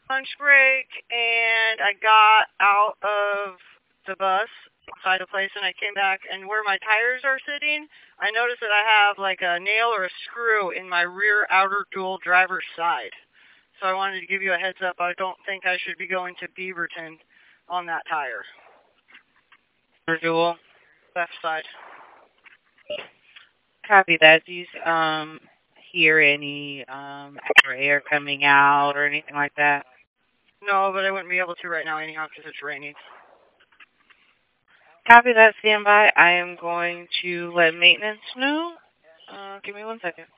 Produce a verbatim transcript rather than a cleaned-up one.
lunch break, and I got out of the bus outside the place, and I came back, and where my tires are sitting, I noticed that I have like a nail or a screw in my rear outer dual driver's side. So I wanted to give you a heads up. I don't think I should be going to Beaverton on that tire. Rear dual. Left side. Copy that. Do you um hear any um extra air coming out or anything like that? No, but I wouldn't be able to right now anyhow because it's raining. Copy that. Stand by. I am going to let maintenance know. Uh, give me one second.